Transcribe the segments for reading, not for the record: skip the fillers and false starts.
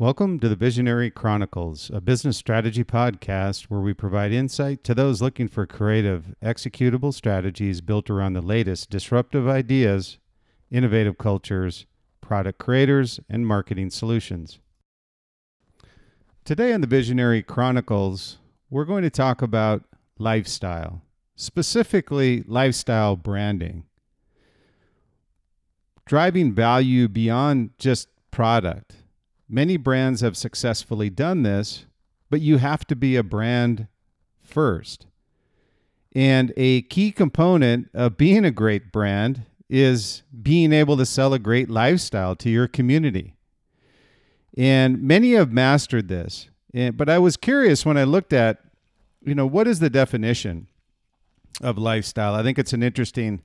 Welcome to the Visionary Chronicles, a business strategy podcast where we provide insight to those looking for creative, executable strategies built around the latest disruptive ideas, innovative cultures, product creators, and marketing solutions. Today on the Visionary Chronicles, we're going to talk about lifestyle, specifically lifestyle branding. Driving value beyond just product. Many brands have successfully done this, but you have to be a brand first. And a key component of being a great brand is being able to sell a great lifestyle to your community. And many have mastered this. But I was curious when I looked at, what is the definition of lifestyle? I think it's an interesting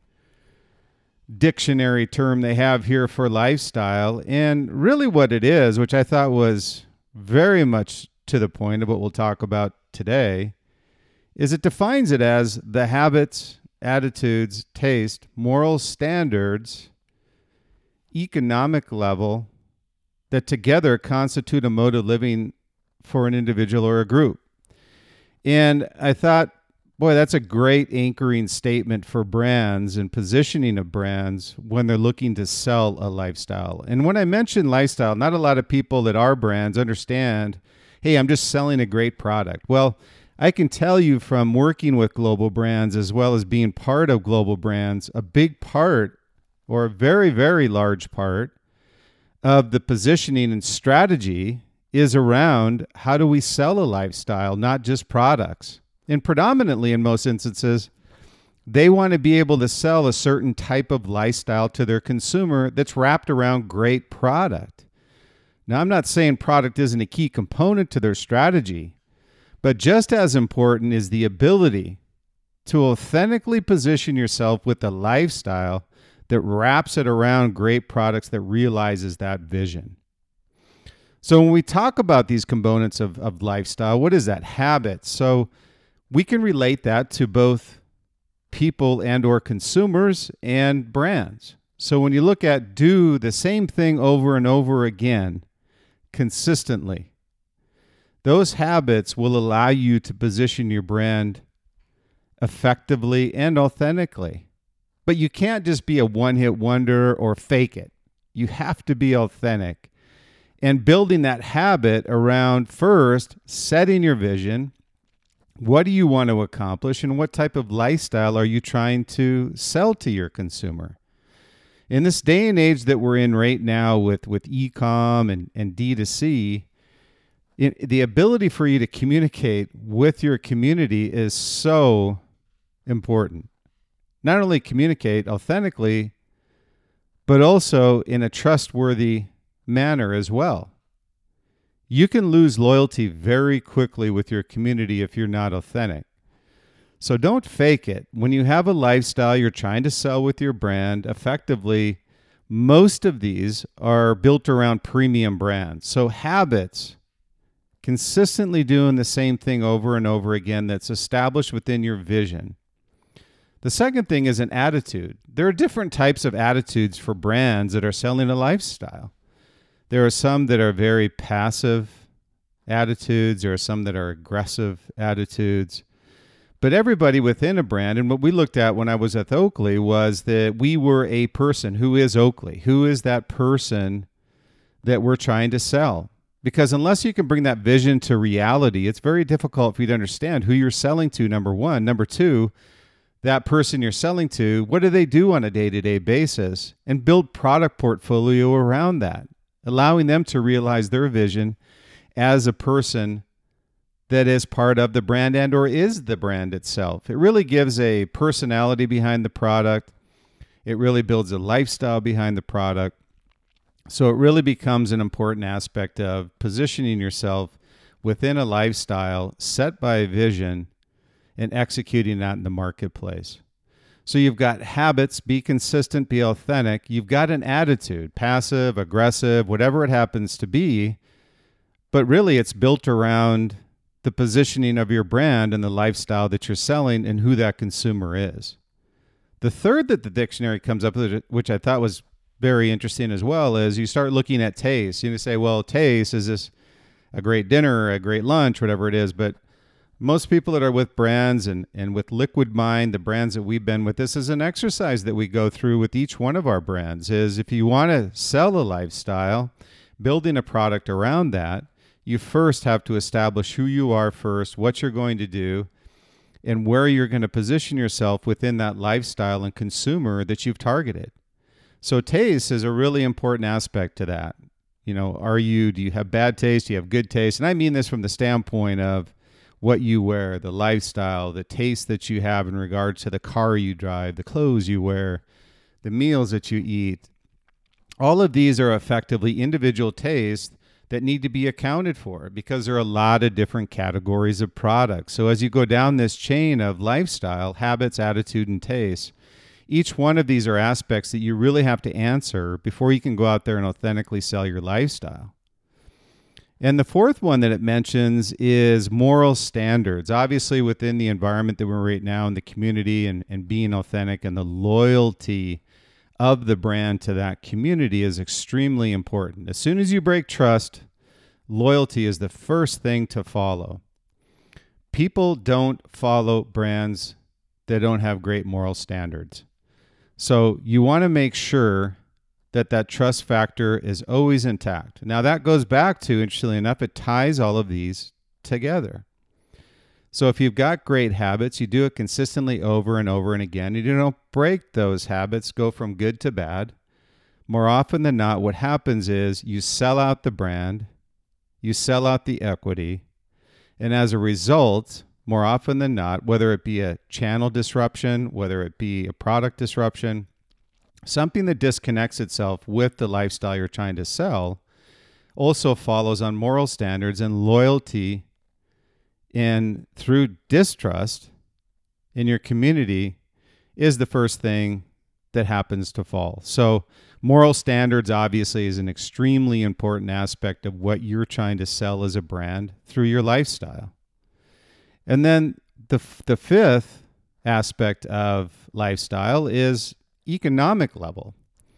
dictionary term they have here for lifestyle, and really what it is, which I thought was very much to the point of what we'll talk about today, is it defines it as the habits, attitudes, taste, moral standards, economic level that together constitute a mode of living for an individual or a group. And I thought, boy, that's a great anchoring statement for brands and positioning of brands when they're looking to sell a lifestyle. And when I mention lifestyle, not a lot of people that are brands understand, hey, I'm just selling a great product. Well, I can tell you from working with global brands as well as being part of global brands, a big part or a very, very large part of the positioning and strategy is around how do we sell a lifestyle, not just products. And predominantly, in most instances, they want to be able to sell a certain type of lifestyle to their consumer that's wrapped around great product. Now, I'm not saying product isn't a key component to their strategy, but just as important is the ability to authentically position yourself with a lifestyle that wraps it around great products that realizes that vision. So when we talk about these components of lifestyle, what is that? Habits. So we can relate that to both people and or consumers and brands. So when you look at do the same thing over and over again consistently, those habits will allow you to position your brand effectively and authentically. But you can't just be a one-hit wonder or fake it. You have to be authentic. And building that habit around first setting your vision. What do you want to accomplish and what type of lifestyle are you trying to sell to your consumer? In this day and age that we're in right now with e-com and D2C, the ability for you to communicate with your community is so important. Not only communicate authentically, but also in a trustworthy manner as well. You can lose loyalty very quickly with your community if you're not authentic. So don't fake it. When you have a lifestyle you're trying to sell with your brand, effectively, most of these are built around premium brands. So habits, consistently doing the same thing over and over again that's established within your vision. The second thing is an attitude. There are different types of attitudes for brands that are selling a lifestyle. There are some that are very passive attitudes. There are some that are aggressive attitudes. But everybody within a brand, and what we looked at when I was at Oakley was that we were a person. Who is Oakley? Who is that person that we're trying to sell? Because unless you can bring that vision to reality, it's very difficult for you to understand who you're selling to, number one. Number two, that person you're selling to, what do they do on a day-to-day basis? And build product portfolio around that, allowing them to realize their vision as a person that is part of the brand and or is the brand itself. It really gives a personality behind the product. It really builds a lifestyle behind the product. So it really becomes an important aspect of positioning yourself within a lifestyle set by a vision and executing that in the marketplace. So you've got habits, be consistent, be authentic. You've got an attitude, passive, aggressive, whatever it happens to be. But really it's built around the positioning of your brand and the lifestyle that you're selling and who that consumer is. The third that the dictionary comes up with, which I thought was very interesting as well is you start looking at taste. You say, well, taste, is this a great dinner, a great lunch, whatever it is. But most people that are with brands and with Liquid Mind, the brands that we've been with, this is an exercise that we go through with each one of our brands is if you want to sell a lifestyle, building a product around that, you first have to establish who you are first, what you're going to do, and where you're going to position yourself within that lifestyle and consumer that you've targeted. So taste is a really important aspect to that. You know, do you have bad taste? Do you have good taste? And I mean this from the standpoint of what you wear, the lifestyle, the taste that you have in regards to the car you drive, the clothes you wear, the meals that you eat. All of these are effectively individual tastes that need to be accounted for because there are a lot of different categories of products. So as you go down this chain of lifestyle, habits, attitude, and taste, each one of these are aspects that you really have to answer before you can go out there and authentically sell your lifestyle. And the fourth one that it mentions is moral standards. Obviously, within the environment that we're right now in the community and being authentic and the loyalty of the brand to that community is extremely important. As soon as you break trust, loyalty is the first thing to follow. People don't follow brands that don't have great moral standards. So you want to make sure that trust factor is always intact. Now that goes back to, interestingly enough, it ties all of these together. So if you've got great habits, you do it consistently over and over and again. You don't break those habits, go from good to bad. More often than not, what happens is you sell out the brand, you sell out the equity, and as a result, more often than not, whether it be a channel disruption, whether it be a product disruption, something that disconnects itself with the lifestyle you're trying to sell also follows on moral standards and loyalty. And through distrust in your community is the first thing that happens to fall. So moral standards obviously is an extremely important aspect of what you're trying to sell as a brand through your lifestyle. And then the fifth aspect of lifestyle is economic level.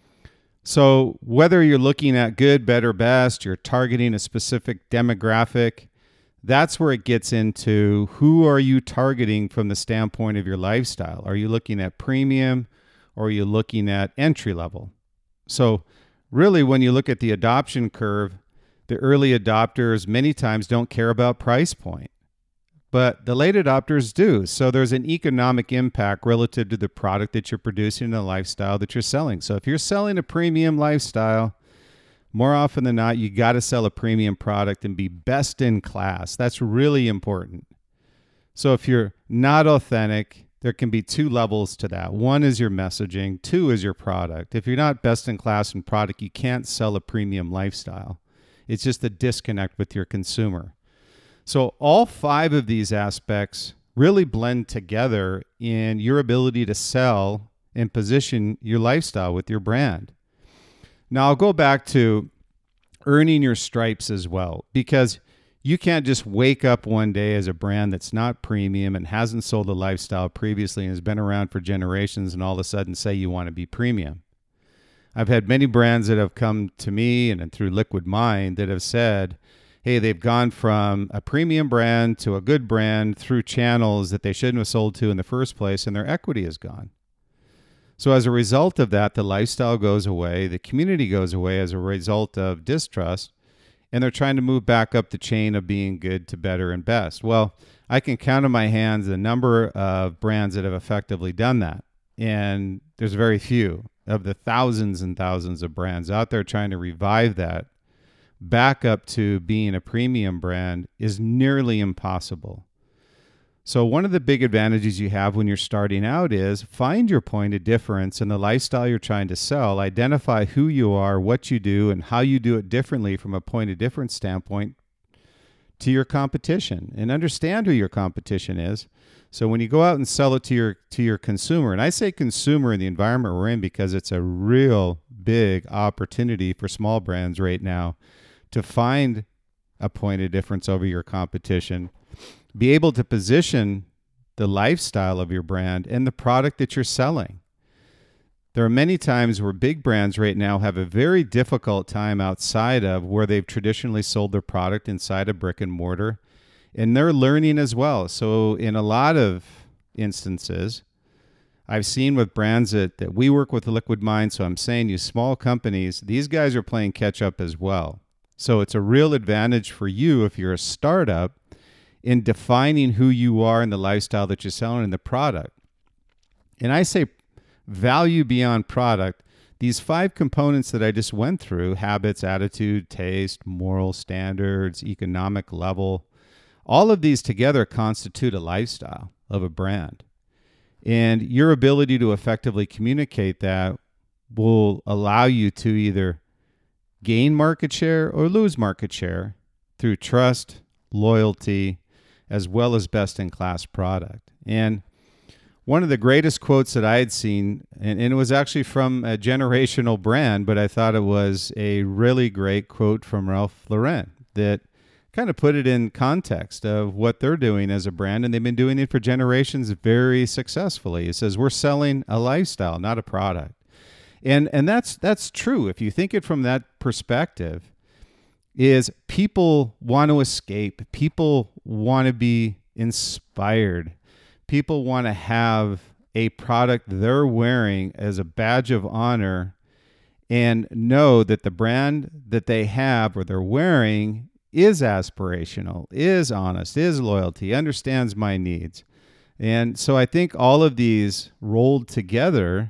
So whether you're looking at good, better, best, you're targeting a specific demographic, that's where it gets into who are you targeting from the standpoint of your lifestyle. Are you looking at premium or are you looking at entry level? So really when you look at the adoption curve, the early adopters many times don't care about price point. But the late adopters do. So there's an economic impact relative to the product that you're producing and the lifestyle that you're selling. So if you're selling a premium lifestyle, more often than not, you got to sell a premium product and be best in class. That's really important. So if you're not authentic, there can be two levels to that. One is your messaging. Two is your product. If you're not best in class in product, you can't sell a premium lifestyle. It's just a disconnect with your consumer. So all five of these aspects really blend together in your ability to sell and position your lifestyle with your brand. Now I'll go back to earning your stripes as well, because you can't just wake up one day as a brand that's not premium and hasn't sold a lifestyle previously and has been around for generations and all of a sudden say you want to be premium. I've had many brands that have come to me and through Liquid Mind that have said, hey, they've gone from a premium brand to a good brand through channels that they shouldn't have sold to in the first place, and their equity is gone. So as a result of that, the lifestyle goes away, the community goes away as a result of distrust, and they're trying to move back up the chain of being good to better and best. Well, I can count on my hands the number of brands that have effectively done that, and there's very few of the thousands and thousands of brands out there trying to revive that back up to being a premium brand is nearly impossible. So one of the big advantages you have when you're starting out is find your point of difference in the lifestyle you're trying to sell, identify who you are, what you do, and how you do it differently from a point of difference standpoint to your competition, and understand who your competition is. So when you go out and sell it to your consumer, and I say consumer in the environment we're in because it's a real big opportunity for small brands right now to find a point of difference over your competition, be able to position the lifestyle of your brand and the product that you're selling. There are many times where big brands right now have a very difficult time outside of where they've traditionally sold their product inside a brick and mortar, and they're learning as well. So in a lot of instances, I've seen with brands that we work with Liquid Mind, so I'm saying you small companies, these guys are playing catch up as well. So it's a real advantage for you if you're a startup in defining who you are and the lifestyle that you're selling and the product. And I say value beyond product. These 5 components that I just went through, habits, attitude, taste, moral standards, economic level, all of these together constitute a lifestyle of a brand. And your ability to effectively communicate that will allow you to either gain market share or lose market share through trust, loyalty, as well as best-in-class product. And one of the greatest quotes that I had seen, and it was actually from a generational brand, but I thought it was a really great quote from Ralph Lauren that kind of put it in context of what they're doing as a brand, and they've been doing it for generations very successfully. It says, we're selling a lifestyle, not a product. And that's true. If you think it from that perspective, is people want to escape. People want to be inspired. People want to have a product they're wearing as a badge of honor and know that the brand that they have or they're wearing is aspirational, is honest, is loyalty, understands my needs. And so I think all of these rolled together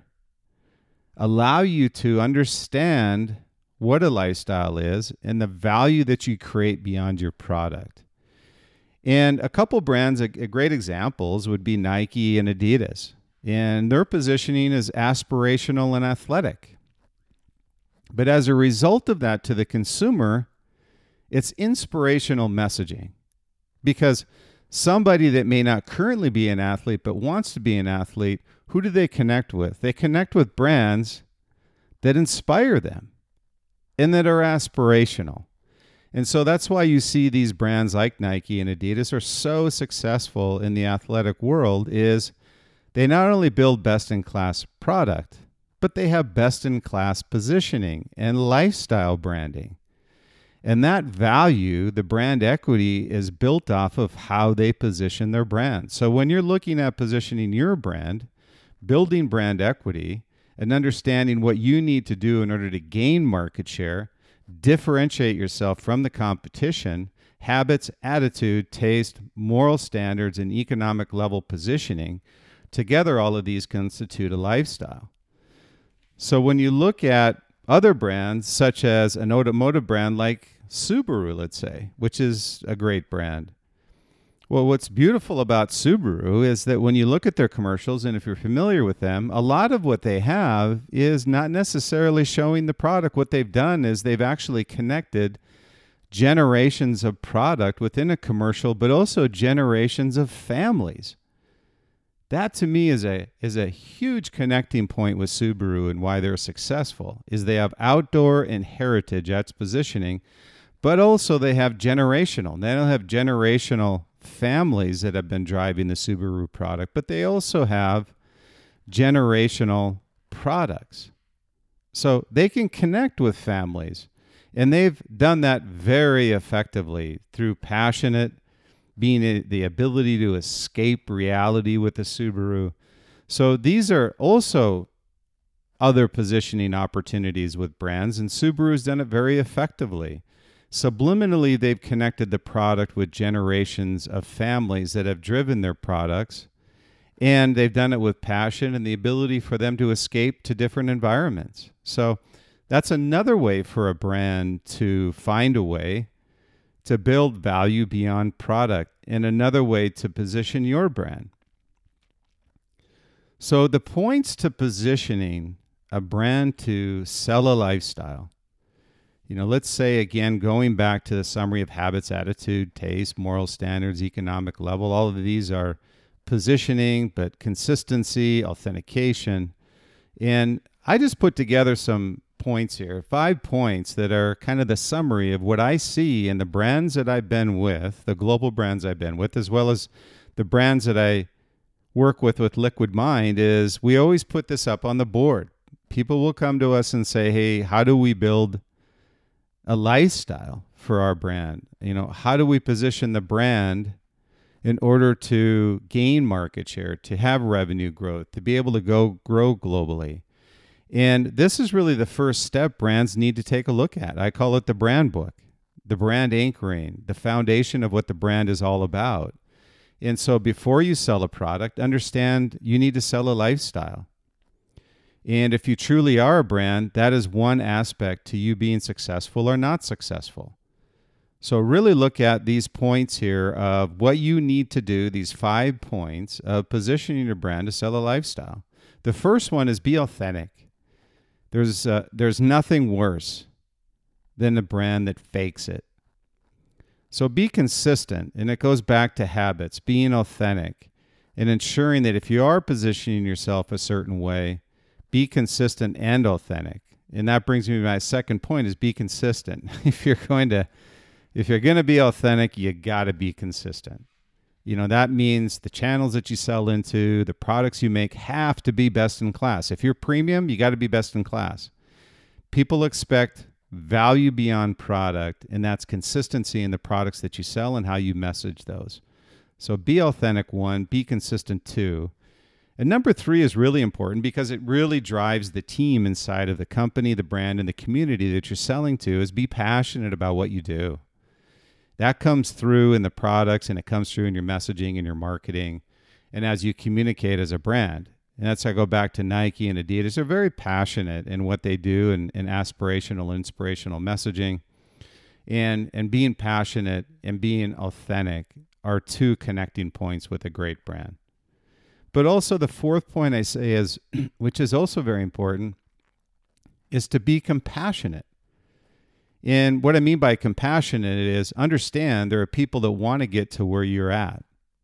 allow you to understand what a lifestyle is and the value that you create beyond your product. And a couple brands, great examples would be Nike and Adidas. And their positioning is aspirational and athletic. But as a result of that to the consumer, it's inspirational messaging. Because somebody that may not currently be an athlete but wants to be an athlete, who do they connect with? They connect with brands that inspire them and that are aspirational. And so that's why you see these brands like Nike and Adidas are so successful in the athletic world is they not only build best-in-class product, but they have best-in-class positioning and lifestyle branding. And that value, the brand equity, is built off of how they position their brand. So when you're looking at positioning your brand, building brand equity, and understanding what you need to do in order to gain market share, differentiate yourself from the competition, habits, attitude, taste, moral standards, and economic level positioning, together all of these constitute a lifestyle. So when you look at other brands, such as an automotive brand like Subaru, let's say, which is a great brand. Well, what's beautiful about Subaru is that when you look at their commercials, and if you're familiar with them, a lot of what they have is not necessarily showing the product. What they've done is they've actually connected generations of product within a commercial, but also generations of families. That to me is a huge connecting point with Subaru and why they're successful, is they have outdoor and heritage as positioning, but also they have generational. They don't have generational families that have been driving the Subaru product, but they also have generational products. So they can connect with families, and they've done that very effectively through passionate, being the ability to escape reality with the Subaru. So these are also other positioning opportunities with brands, and Subaru's done it very effectively. Subliminally, they've connected the product with generations of families that have driven their products, and they've done it with passion and the ability for them to escape to different environments. So that's another way for a brand to find a way to build value beyond product, and another way to position your brand. So the points to positioning a brand to sell a lifestyle. Let's say, again, going back to the summary of habits, attitude, taste, moral standards, economic level, all of these are positioning, but consistency, authentication. And I just put together some points here, 5 points that are kind of the summary of what I see in the brands that I've been with, the global brands I've been with, as well as the brands that I work with Liquid Mind, is we always put this up on the board. People will come to us and say, hey, how do we build a lifestyle for our brand? How do we position the brand in order to gain market share, to have revenue growth, to be able to grow globally? And this is really the first step brands need to take a look at. I call it the brand book, the brand anchoring, the foundation of what the brand is all about. And so before you sell a product, understand you need to sell a lifestyle. And if you truly are a brand, that is one aspect to you being successful or not successful. So really look at these points here of what you need to do, these 5 points of positioning your brand to sell a lifestyle. The first one is be authentic. There's nothing worse than a brand that fakes it. So be consistent, and it goes back to habits, being authentic, and ensuring that if you are positioning yourself a certain way, be consistent and authentic. And that brings me to my second point: is be consistent. If you're going to be authentic, you got to be consistent. That means the channels that you sell into, the products you make have to be best in class. If you're premium, you got to be best in class. People expect value beyond product, and that's consistency in the products that you sell and how you message those. So be authentic, 1, be consistent, 2. And number 3 is really important because it really drives the team inside of the company, the brand, and the community that you're selling to, is be passionate about what you do. That comes through in the products, and it comes through in your messaging and your marketing, and as you communicate as a brand. And that's how I go back to Nike and Adidas. They're very passionate in what they do and aspirational, inspirational messaging. And being passionate and being authentic are 2 connecting points with a great brand. But also the 4th point I say is, which is also very important, is to be compassionate. And what I mean by compassionate is understand there are people that want to get to where you're at,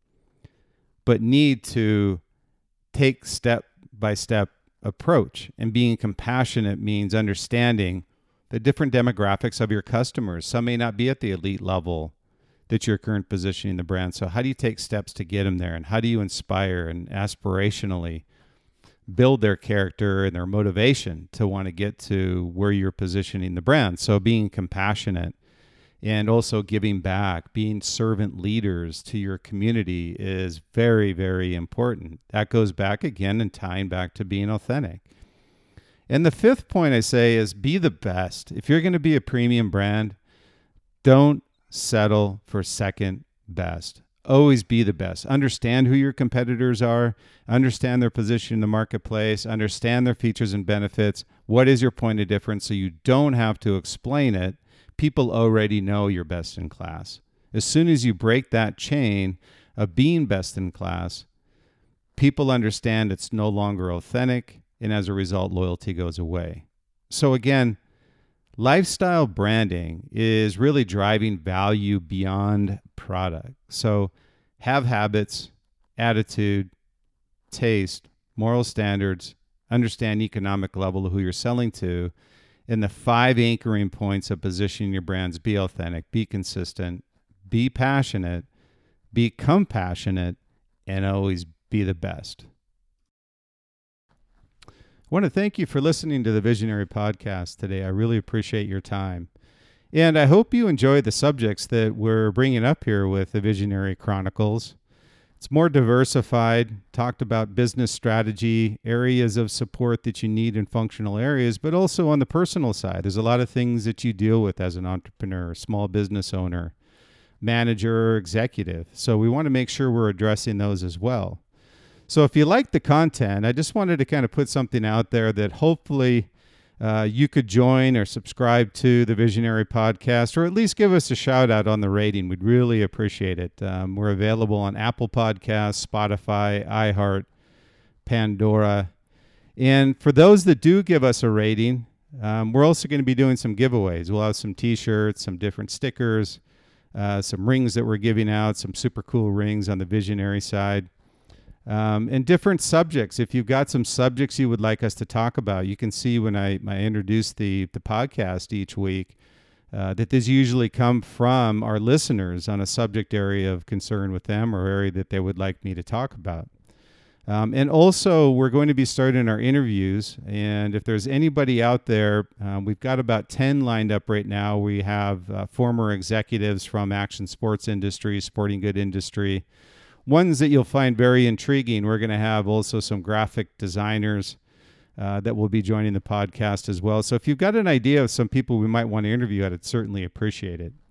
but need to take step-by-step approach. And being compassionate means understanding the different demographics of your customers. Some may not be at the elite level that you're currently positioning the brand. So how do you take steps to get them there? And how do you inspire and aspirationally build their character and their motivation to want to get to where you're positioning the brand? So being compassionate and also giving back, being servant leaders to your community is very, very important. That goes back again and tying back to being authentic. And the 5th point I say is be the best. If you're going to be a premium brand, don't settle for second best. Always be the best. Understand who your competitors are. Understand their position in the marketplace. Understand their features and benefits. What is your point of difference so you don't have to explain it? People already know you're best in class. As soon as you break that chain of being best in class, people understand it's no longer authentic, and as a result, loyalty goes away. So again, lifestyle branding is really driving value beyond product. So have habits, attitude, taste, moral standards, understand economic level of who you're selling to, and the 5 anchoring points of positioning your brands: be authentic, be consistent, be passionate, be compassionate, and always be the best. I want to thank you for listening to the Visionary Podcast today. I really appreciate your time. And I hope you enjoy the subjects that we're bringing up here with the Visionary Chronicles. It's more diversified, talked about business strategy, areas of support that you need in functional areas, but also on the personal side. There's a lot of things that you deal with as an entrepreneur, small business owner, manager, or executive. So we want to make sure we're addressing those as well. So if you like the content, I just wanted to kind of put something out there that hopefully you could join or subscribe to the Visionary Podcast, or at least give us a shout out on the rating. We'd really appreciate it. We're available on Apple Podcasts, Spotify, iHeart, Pandora. And for those that do give us a rating, we're also going to be doing some giveaways. We'll have some t-shirts, some different stickers, some rings that we're giving out, some super cool rings on the Visionary side. And different subjects. If you've got some subjects you would like us to talk about, you can see when I introduce the podcast each week that these usually come from our listeners on a subject area of concern with them or area that they would like me to talk about. And also, we're going to be starting our interviews. And if there's anybody out there, we've got about 10 lined up right now. We have former executives from action sports industry, sporting good industry, ones that you'll find very intriguing. We're going to have also some graphic designers that will be joining the podcast as well. So if you've got an idea of some people we might want to interview, I'd certainly appreciate it.